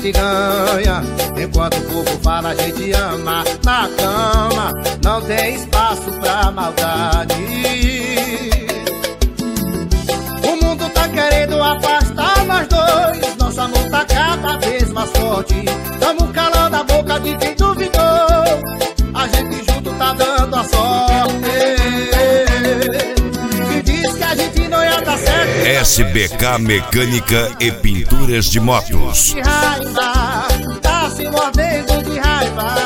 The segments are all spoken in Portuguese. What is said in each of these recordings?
gente ganha, enquanto o povo fala a gente ama. Na cama não tem espaço pra maldade. O mundo tá querendo afastar nós dois, nosso amor tá cada vez mais forte. Tamo calando a boca de quem duvidou, a gente junto tá dando a sorte. Que diz que a gente não ia dar certo. SBK Mecânica e Pinturas de Motos. De raiva, tá se mordendo de raiva.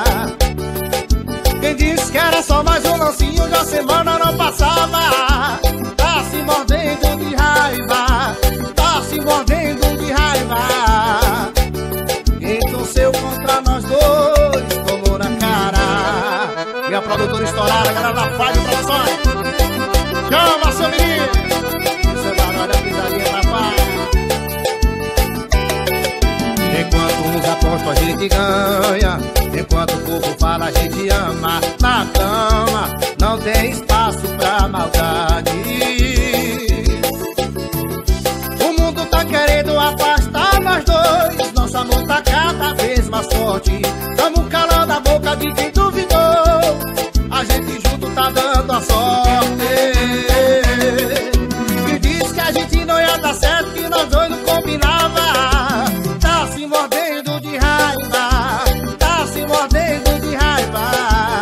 Quem disse que era só mais um lancinho, já semana não passava. Tá se mordendo de raiva, tá se mordendo de raiva. Quem torceu contra nós dois tomou na cara. E a produtora estourada, a galera da Fábio Produções. Chama, seu menino! Seu barulho é pisadinha, papai. Enquanto uns apostam a gente ganha, enquanto o povo fala a gente ama. Na cama não tem espaço pra maldade. O mundo tá querendo afastar nós dois, nosso amor tá cada vez mais forte. Tamo calando a boca de quem duvidou, a gente junto tá dando a sorte. Que diz que a gente não ia dar certo, que nós dois não combinava. Tá se mordendo de raiva, tá se mordendo de raiva.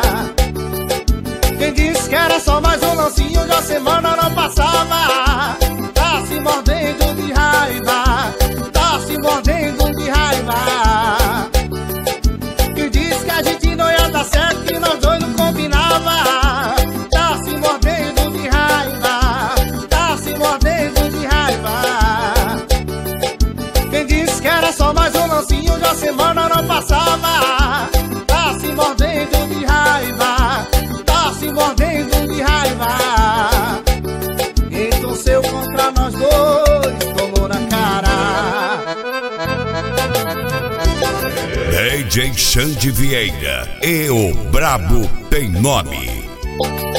Quem disse que era só mais um lancinho, já semana não passava. Tá se mordendo de raiva, tá se mordendo de raiva. Quem disse que a gente não ia dar certo, que nós dois não combinava. Tá se mordendo de raiva, tá se mordendo de raiva. Quem disse que era só mais um lancinho, já semana não passava. Tá se mordendo de raiva, tá se mordendo de raiva. Quem torceu contra nós dois tomou na cara. DJ Xande Vieira e o Brabo tem nome.